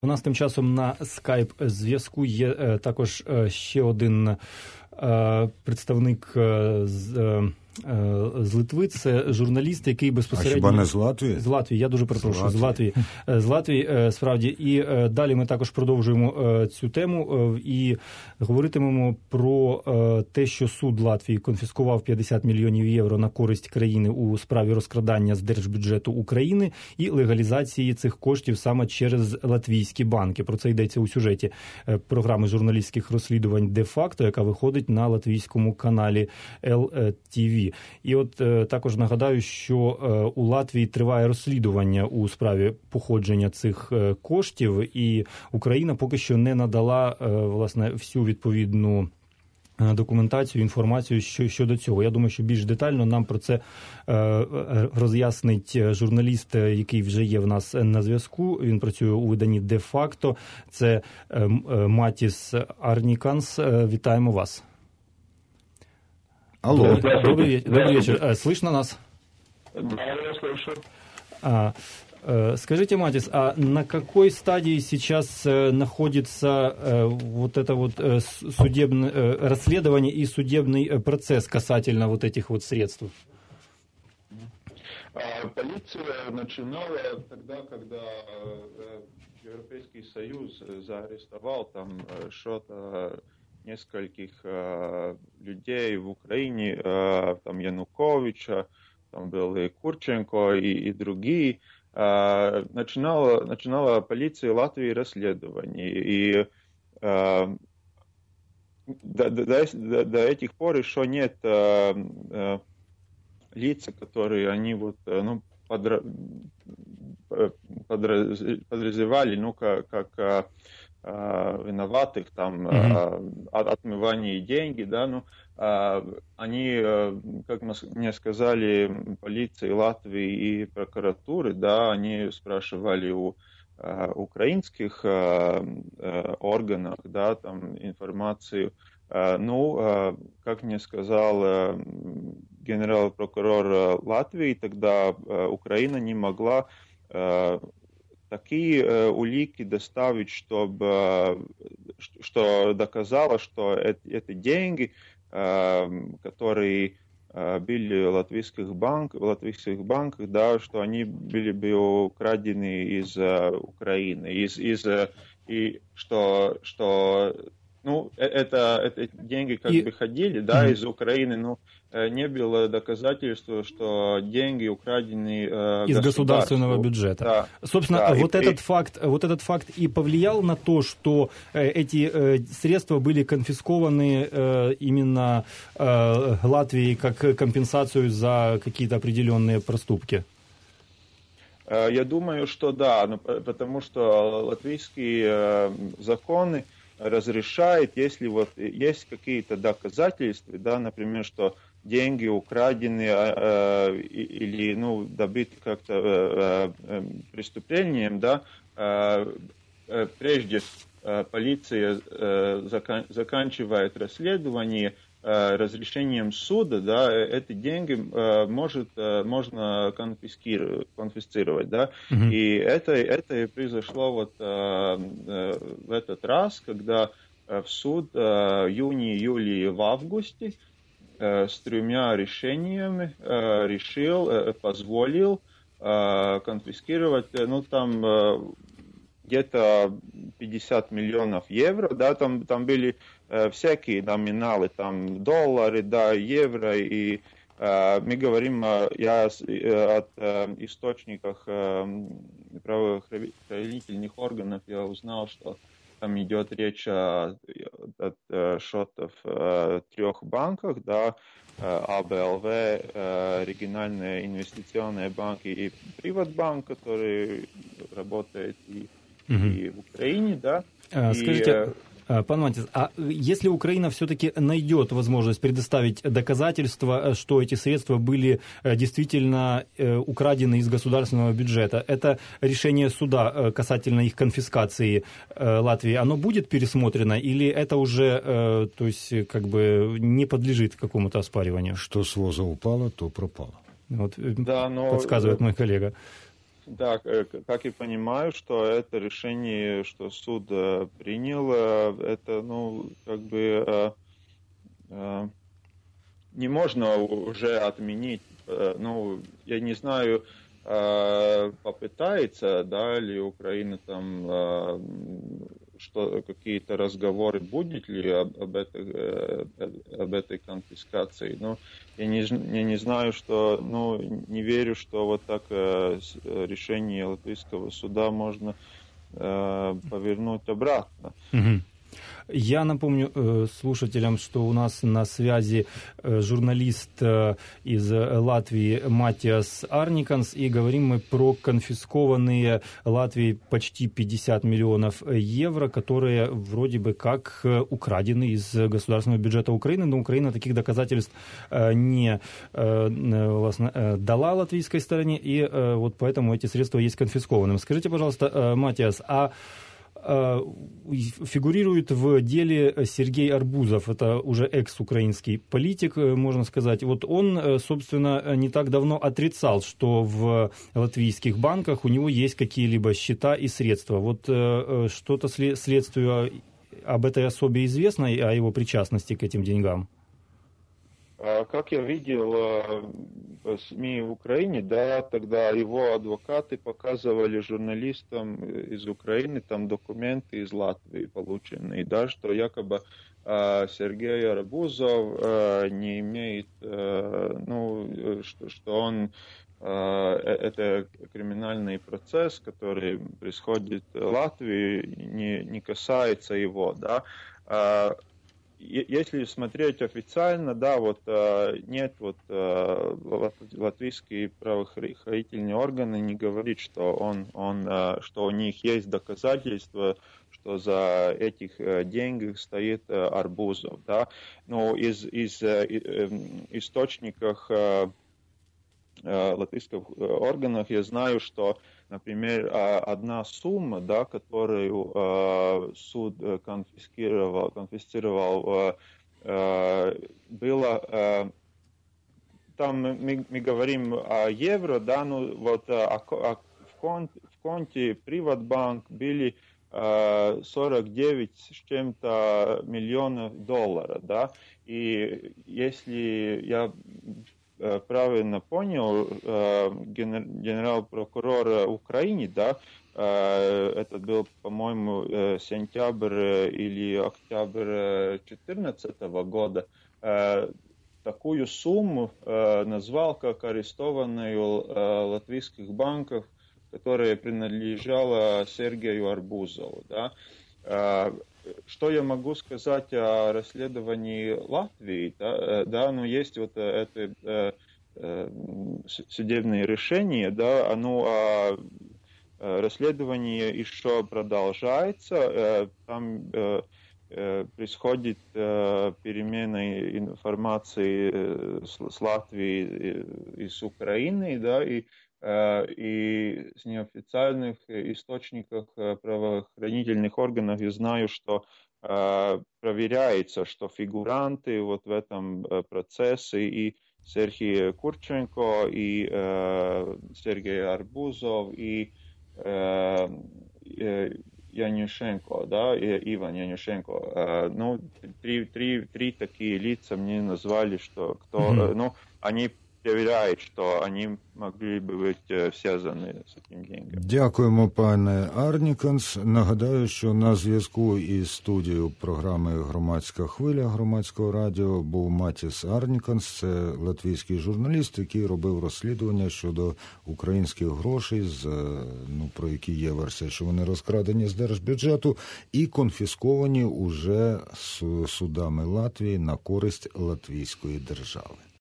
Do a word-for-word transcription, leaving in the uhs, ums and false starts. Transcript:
У нас тим часом на скайп-зв'язку є е, також е, ще один е, представник е, з, е, з Литви. Це журналіст, який безпосередньо... А хіба не з Латвії? З Латвії, я дуже перепрошую, з Латвії. З Латвії, е, справді. І е, далі ми також продовжуємо е, цю тему е, і говоритимемо про е, те, що суд Латвії конфіскував п'ятдесят мільйонів євро на користь країни у справі розкрадання з держбюджету України і легалізації цих коштів саме через латвійські банки. Про це йдеться у сюжеті е, програми журналістських розслідувань «Де-факто», яка виходить на латвійському каналі ел ті ві. І от е, також нагадаю, що е, у Латвії триває розслідування у справі походження цих е, коштів, і Україна поки що не надала е, власне всю відповідну документацію, інформацію що, щодо цього. Я думаю, що більш детально нам про це е, роз'яснить журналіст, який вже є в нас на зв'язку. Він працює у виданні «Де-факто». Це е, Матіс Арніканс. Вітаємо вас. Алло. Добрый, добрый вечер. Слышно нас? Да, я слышу. А, скажите, Матис, а на какой стадии сейчас находится вот это вот судебное расследование и судебный процесс касательно вот этих вот средств? Полиция начинала тогда, когда Европейский Союз заарестовал там что-то нескольких э, людей в Украине, э, там Януковича, там был и Курченко, и, и другие, э, начинала, начинала полиция Латвии расследование. И э, до, до, до этих пор еще нет э, э, лиц, которые они вот, ну, подра, подра, подразревали, ну, как... как виноватых там mm-hmm. отмывании деньги, да, ну, они, как мне сказали, полиции Латвии и прокуратуры, да, они спрашивали у украинских органов, да, там информацию. Ну, как мне сказал генерал-прокурор Латвии, тогда Украина не могла такие э, улики доставить, чтобы, э, что доказало, что это, это деньги, э, которые э, были в латвийских банках, в латвийских банках, да, что они были бы украдены из э, Украины, из, из, э, и что, что ну, это, это деньги как и... бы ходили, да, mm-hmm. из Украины, но не было доказательства, что деньги украдены э, из государственного бюджета. Да. Собственно, да, вот, и, этот и... факт, вот этот факт и повлиял на то, что э, эти э, средства были конфискованы э, именно э, Латвией как компенсацию за какие-то определенные проступки. Я думаю, что да, ну, потому что латвийские э, законы разрешают, если вот есть какие-то доказательства, да, например, что деньги украдены э, или, ну, добыты как-то э, э, преступлением, да, э, э, прежде э, полиция э, закан- заканчивает расследование э, разрешением суда, да, эти деньги э, может, э, можно конфискировать, конфисцировать, да, mm-hmm. и это, это и произошло вот э, э, в этот раз, когда э, в суд э, в июне, июле и в августе с тремя решениями э, решил, э, позволил э, конфискировать, ну, там э, где-то пятьдесят миллионов евро, да, там, там были э, всякие номиналы, там доллары, да, евро, и э, мы говорим, э, я э, от э, источников э, правоохранительных органов я узнал, что там идет речь о, о, о счетах в трех банках, да, АБЛВ, региональные инвестиционные банки и Приватбанк, который работает и, угу. и в Украине, да. А, скажите, и, пан Матис, а если Украина все-таки найдет возможность предоставить доказательства, что эти средства были действительно украдены из государственного бюджета, это решение суда касательно их конфискации Латвии, оно будет пересмотрено или это уже, то есть, как бы не подлежит какому-то оспариванию? Что с воза упало, то пропало. Вот, да, но... подсказывает мой коллега. Да, как я понимаю, что это решение, что суд принял, это, ну, как бы не можно уже отменить. Ну, я не знаю, попытается, да, ли Украина там, что какие-то разговоры будет ли об, об, этой, об этой конфискации. Но я не, я не знаю, что, ну, не верю, что вот так решение латвийского суда можно повернуть обратно. Mm-hmm. Я напомню э, слушателям, что у нас на связи э, журналист э, из Латвии Матиас Арниканс, и говорим мы про конфискованные Латвией почти пятьдесят миллионов евро, которые вроде бы как украдены из государственного бюджета Украины, но Украина таких доказательств э, не э, властно, э, дала латвийской стороне, и э, вот поэтому эти средства есть конфискованными. Скажите, пожалуйста, э, Матиас, а фигурирует в деле Сергей Арбузов, это уже экс-украинский политик, можно сказать. Вот он, собственно, не так давно отрицал, что в латвийских банках у него есть какие-либо счета и средства. Вот что-то следствию об этой особе известно, о его причастности к этим деньгам? Как я видел в СМИ в Украине, да, тогда его адвокаты показывали журналистам из Украины там документы из Латвии полученные, да, что якобы Сергей Арбузов не имеет, ну, что, что он, это криминальный процесс, который происходит в Латвии, не, не касается его, да. Если смотреть официально, да, вот нет, вот латвийские правоохранительные органы не говорят, что он, он, что у них есть доказательства, что за этих денег стоит Арбузов, да. Но из, из источников латвийских органов я знаю, что, например, одна сумма, да, которую э, суд конфискировал, конфисцировал, э, была, э, там мы, мы говорим о евро, да, ну вот а, а в, конте, в конте Приватбанк были э, сорок девять с чем-то миллионов долларов, да, и если я правильно понял, генерал-прокурор Украины, да, это был, по-моему, сентябрь или октябрь две тысячи четырнадцатого года, такую сумму назвал как арестованную латвийских банков, которая принадлежала Сергею Арбузову, да. Что я могу сказать о расследовании Латвии? Да, да, ну есть вот это э, э, судебное решение, да, оно э, расследование еще продолжается, э, там э, э, происходит э, перемена информации э, с, с Латвии и с Украиной, да, и и с неофициальных источников правоохранительных органов я знаю, что проверяется, что фигуранты вот в этом процессе и Сергей Курченко, и Сергей Арбузов, и Янюшенко, да, и Иван Янюшенко. Ну, три, три, три такие лица мне назвали, что кто, mm-hmm. ну, они перевіряють, що вони могли б бути зв'язані з цим деньгом. Дякуємо, пане Арніканс. Нагадаю, що на зв'язку із студією програми «Громадська хвиля» Громадського радіо був Матіас Арніканс, це латвійський журналіст, який робив розслідування щодо українських грошей, з, ну, про які є версія, що вони розкрадені з держбюджету і конфісковані уже судами Латвії на користь латвійської держави.